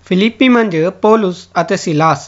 फिलिपी मंझ पौलुस अते सीलास।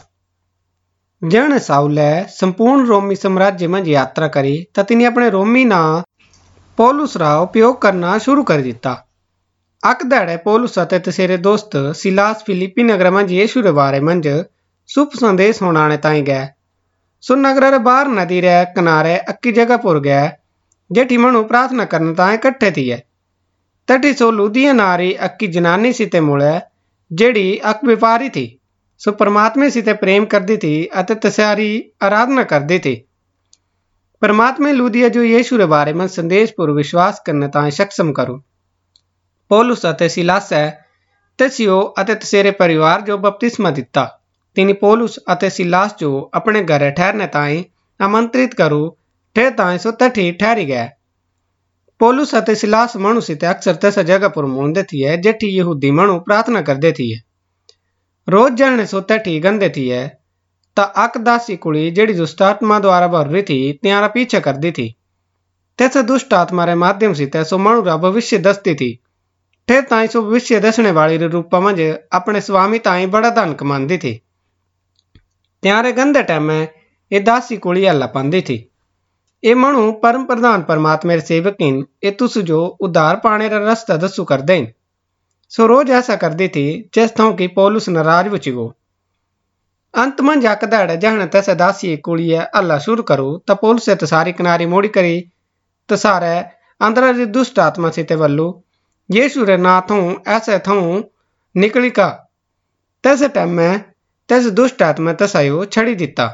जण साउलै संपूर्ण रोमी साम्राज्य मंझ यात्रा करी तां तिने अपने रोमी नां पौलुस रा उपयोग करना शुरू कर दिता। अक ध्याड़े पौलुस अते तसेरे दोस्त सीलास फिलिपी नगर मंझ यीशु रे बारे मंझ शुभ संदेश सुनाने ताई गए। सो नगर रे बाहर नदी रे किनारे अक्की जगह पर गए जेठी मनु प्रार्थना करने ताई इकट्ठे थिए। तठी सो लुदिया नां री अक्की जनानी सीते मुळे जेड़ी अक व्यापारी थी। सो परमात्मे सीते प्रेम करदी थी अते तसारी आराधना करदी थी। परमात्मे लुदिया जो यीशु रे बारे में संदेश पर विश्वास करने ताई सक्षम करू। पौलुस अते सीलासे तसियो अते तसेरे परिवार जो बपतिस्मा दिता। तिनी पौलुस अते सीलास जो अपने घरे ठहरने ताई आमंत्रित करू। ठे ताई सो तठी ठहरी गए। पौलुस अते सीलास मनु सीते अक्सर तसा जगह पर मुंदे थिए जेठी यहूदी मनु प्रार्थना करदे थिए। रोज जलने सो तठी गंदे थिए ता अक दासी कुड़ी जेड़ी दुष्ट आत्मा द्वारा भरी थी त्यारा पीछे करदी थी। तैसे दुष्ट आत्मा रे माध्यम सीते सो मनु रा भविष्य दसती थी। ठे ताई सो भविष्य दसने वाली रे रूप मंझ अपने स्वामी ताई बड़ा धन कमांदी थी। त्यारे गंदे टाइमे ए दासी कुड़ी हल्ला पांदी थी। ए मनु परम प्रधान परमात्मे रे सेवक इन ए तुस जो उद्धार पाने रा रास्ता दसू कर दें। सो रोज ऐसा करदी थी जिस थों कि पौलुस नाराज बची गो। अंत मंझ अक ध्याड़े जहने तसे दासी कुड़िए हल्ला शुरू करू ता पौलुसे तसारी किनारी मोड़ी करी तसारे अंदर री दुष्ट आत्मा सीते वल्लू यीशु रे नां थों ऐसे थों निकली का। तैसे टाइमे तैसे दुष्ट आत्मा तसायो छड़ी दिता।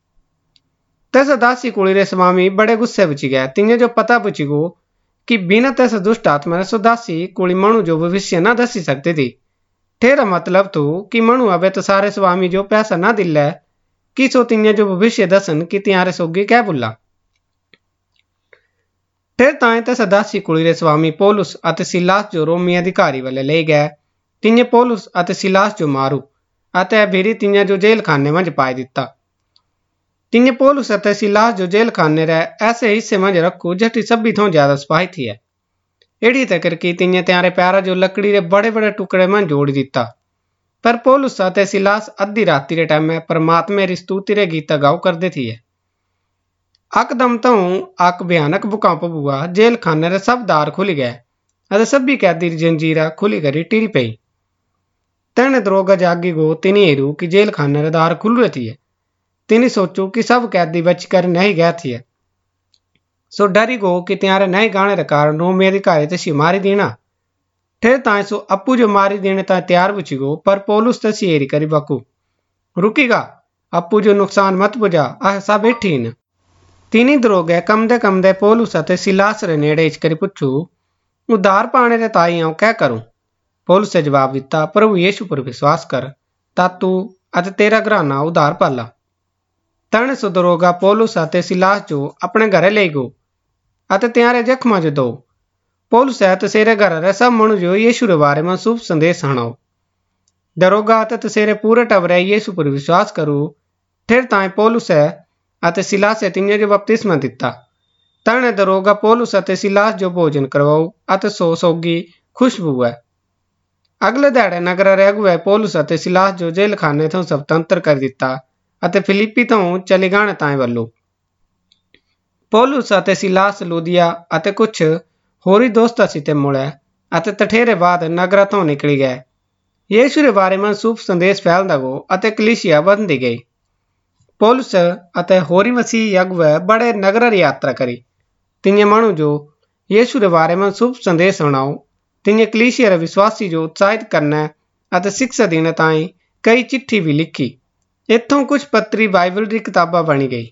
तैसे दासी कुड़ी रे स्वामी बड़े गुस्से बची गए। तिने जो पता बची गो कि बिना तैसे दुष्ट आत्मा रे सो दासी कुड़ी मनु जो भविष्य न दसी सकती थी। ठेरा मतलब तो कि मनु अबे तो सारे स्वामी जो पैसा ना दिले कि सो तिने जो भविष्य दसन कि त्यारे सोगी कह बुला। ठेर ताई तैसे दासी कुड़ी रे स्वामी पौलुस अते सीलास जो रोमी अधिकारी वाले ले गए। तिने पौलुस अते सीलास जो मारू अते भिरी तिने जो जेल खाने मंझ पाई दिता। तिने पौलुस अते सीलास जो जेल खाने रे ऐसे हिस्से मंझ रखू जठी सभी थों ज्यादा सिपाही थी। एड़ी तकर कि तिने त्यारे प्यारा जो लकड़ी रे बड़े बड़े टुकड़े में जोड़ दिता। पर पौलुस अते सीलास अद्धी राती रे टाइम में परमात्मे री स्तुति रे गीत गाओ करदे थी। अकदम तो आक भयानक भूकंप हुआ। जेल खाने रे सब द्वार खुल गए अते सभी कैदी री जंजीरा खुली करी टिरी पई। तेने दरोगा जागी गो तिनी हेरू कि जेल खाने रे द्वार खुल रहे थी। तिनी सोचू कि सब कैदी बच कर नहीं गए थे। सो डरी गो कि त्यारे नहीं गाने रे कारण रोमी अधिकारी तसी मारी देना। ठेर ताई सो अप्पू जो मारी देने ताई तैयार बची गो। पर पौलुस तसी हेरी करी बकू रुकीगा अप्पू जो नुकसान मत बुझा आह सब बैठी न। तिनी दरोगे कमदे कमदे पौलुस अते सीलास रे नेड़े इच करी पुछू उद्धार पाने रे ताई आऊं क्या करूं। पौलुस ने जवाब दिता प्रभु यीशु पर विश्वास कर ता तू अते तेरा घराना उद्धार पाला। तने सो दरोगा पौलुस अते सीलास जो अपने घरे ले गो अते त्यारे जख्मा जो दो। पौलुस तसेरे घर रे सब मनु जो यीशु रे बारे में शुभ संदेश सुनाओ। दरोगा अते तसेरे पूरे टबरे यीशु पर विश्वास करू। ठेर ताई पौलुस अते सीलास तिने जो बपतिस्मा दिता। तने दरोगा पौलुस अते सीलास जो भोजन करवाऊ अते सो सोगी खुश हुए। अगले ध्याड़े नगर रे अगुवे पौलुस अते सीलास जो जेल खाने थों स्वतंत्र कर दिता अते फिलिपी थों चली गाने ताई वल्लू। पौलुस अते सीलास लुदिया अते कुछ होरी दोस्ता सीते मुळे अते तठेरे बाद नगरा थों निकली गए। यीशु रे बारे में शुभ संदेश फैलदा गो अते कलीसिया बंधी गई। पौलुस अते होरी मसीह अगुवे बड़े नगर री यात्रा करी। तिने मनु जो यीशु रे बारे में शुभ संदेश सुनाओ। तिने कलीसिया रे विश्वासी जो उत्साहित करने अते शिक्षा देने ताई कई चिट्ठी भी लिखी। इत्थों कुछ पत्री बाइबल री किताबा बनी गई।